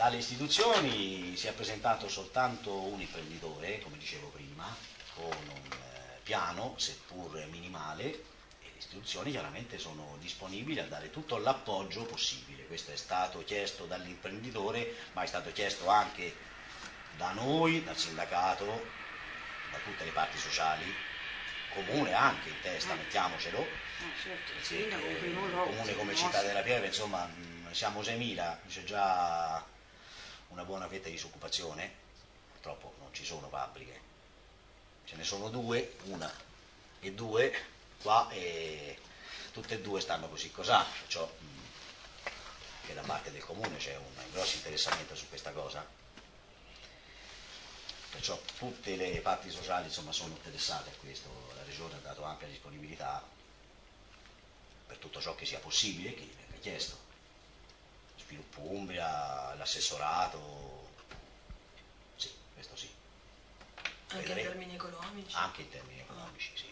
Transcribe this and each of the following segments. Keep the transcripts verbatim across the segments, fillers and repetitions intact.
alle istituzioni si è presentato soltanto un imprenditore, come dicevo prima, con un eh, piano, seppur minimale, e le istituzioni chiaramente sono disponibili a dare tutto l'appoggio possibile. Questo è stato chiesto dall'imprenditore, ma è stato chiesto anche da noi, dal sindacato, da tutte le parti sociali, comune anche in testa, mettiamocelo, Ah, certo, il perché, sindaco, eh, primo luogo, comune come mosso. Città della Pieve, insomma, mh, siamo seimila, c'è già una buona fetta di disoccupazione, purtroppo non ci sono fabbriche, ce ne sono due, una e due qua, e tutte e due stanno così cosà, perciò mh, che da parte del comune c'è un grosso interessamento su questa cosa, perciò tutte le parti sociali insomma sono interessate a questo, la regione ha dato ampia disponibilità per tutto ciò che sia possibile, che gli venga chiesto. Sviluppo Umbria, l'assessorato, sì, questo sì. Anche Vedremo. in termini economici? Anche in termini economici, sì.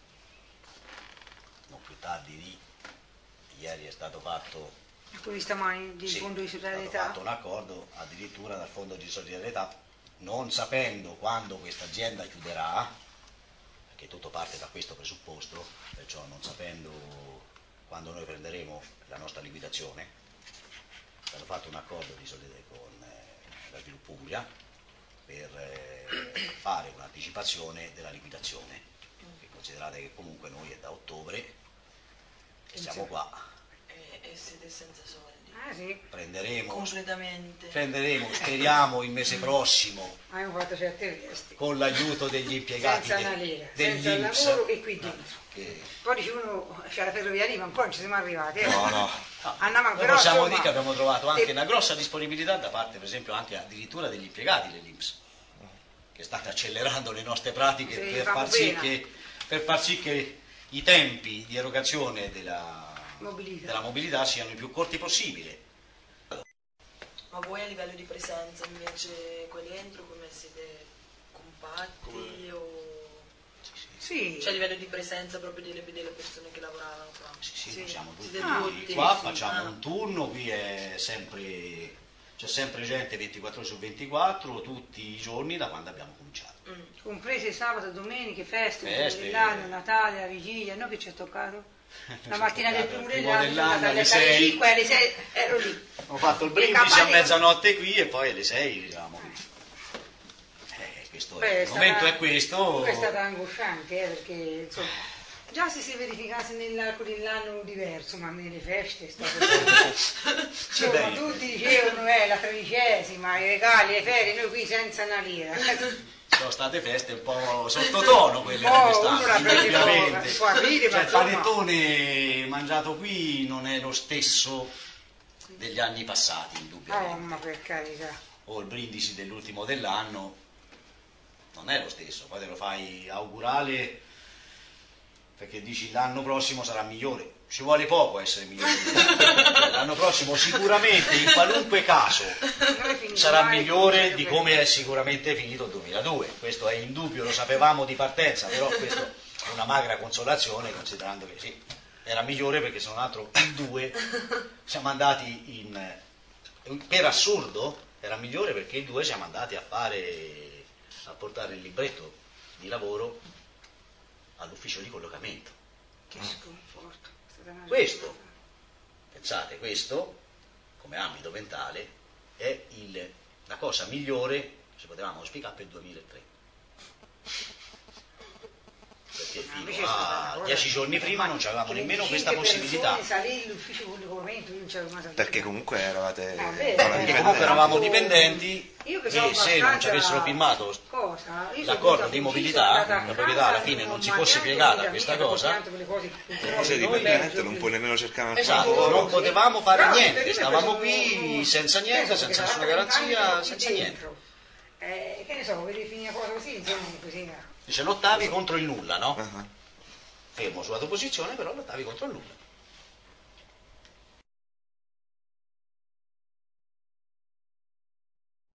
Non più tardi di ieri è stato fatto, Ecco, stamani del sì, fondo di è stato solidarietà. fatto un accordo addirittura dal fondo di solidarietà, non sapendo quando questa azienda chiuderà, perché tutto parte da questo presupposto, perciò non sapendo quando noi prenderemo la nostra liquidazione, è stato fatto un accordo di solidarietà con eh, la Sviluppo Umbria per eh, fare un'anticipazione della liquidazione, che considerate che comunque noi è da ottobre che siamo qua, E, e siete senza soldi? Ah sì, prenderemo, Completamente. prenderemo speriamo il mese prossimo abbiamo fatto certe vesti. con l'aiuto degli impiegati Senza de- una lira, dell'I senza N P S, lavoro e qui dentro. che Poi dice uno, c'è la ferrovia lì, ma ancora non ci siamo arrivati. Eh. no, no. Andiamo, Noi però, possiamo insomma, dire che abbiamo trovato anche te- una grossa disponibilità da parte, per esempio, anche addirittura degli impiegati dell'I N P S, che stanno accelerando le nostre pratiche Sì, per fanno far, sì pena. che, per far sì che i tempi di erogazione della Mobilità. della mobilità siano i più corti possibile. Ma voi a livello di presenza invece qua dentro come siete compatti Come- o... Sì, Cioè a livello di presenza proprio delle, delle persone che lavoravano qua? Sì, sì, Sì. siamo tutti Siete Ah, tutti? qua, Sì. facciamo Ah. un turno, qui è sempre, c'è sempre gente ventiquattro ore su ventiquattro, tutti i giorni da quando abbiamo cominciato. Mm. comprese sabato, domeniche, feste, il Feste. primo dell'anno, Natale, la vigilia, no che ci è toccato? La mattina del primo Il primo dell'anno, dell'anno, sono andata alle alle sei. cinque, alle sei ero lì. Ho fatto il Le brindisi a campane- mezzanotte qui e poi alle sei eravamo qui. Eh, questo Beh, è, è il stata- momento è questo. comunque è stata angosciante, eh, perché insomma, già se si verificasse nell'arco dell'anno diverso, ma nelle feste è stato Sì, insomma, beh, tutti dicevano è la tredicesima, i regali, le ferie, noi qui senza una lira. sono state feste un po' sottotono quelle Oh, di uno la quest'anno, prende poca, indubbiamente. si può aprire, ma Cioè, il insomma- panettone mangiato qui non è lo stesso degli anni passati, Oh, indubbiamente. ma per carità. O il brindisi dell'ultimo dell'anno non è lo stesso, poi te lo fai augurale perché dici l'anno prossimo sarà migliore, ci vuole poco a essere migliore. L'anno prossimo sicuramente in qualunque caso Noi finito sarà mai- migliore di come è sicuramente finito il duemiladue, questo è indubbio, lo sapevamo di partenza, però questo è una magra consolazione considerando che sì, era migliore perché se non altro il due siamo andati in, per assurdo era migliore perché il due siamo andati a fare, a portare il libretto di lavoro all'ufficio di collocamento. Che sconforto. È stata una Questo, pensate, questo come ambito mentale è il, la cosa migliore se potevamo auspicare per il duemilatré, perché Invece fino è stata una a cosa- dieci giorni prima non avevamo che nemmeno venticinque questa possibilità, persone salì l'ufficio di collocamento, io non c'avevo mai salito. Perché comunque eravate Ah, beh, con la eh, perché comunque dipendenza. eravamo dipendenti Io che e sono se non ci abbastanza- avessero firmato Cosa? Io sono l'accordo venuta di a mobilità, sono andata a la proprietà alla casa, fine non ho si fosse mangiato, piegata vita questa mia, cosa, ho quelle cose che Come sei noi dipendente belgi, non puoi nemmeno cercare una esatto, lavoro. non potevamo fare Però, niente, io stavamo penso- qui senza niente, penso senza che nessuna sarà trenta garanzia, anni senza qui niente. dentro. Eh, che ne so, vedi finire una cosa così, insomma, così. Dice lottavi contro il nulla, no? Ah, Fermo sulla tua posizione, però lottavi contro il nulla.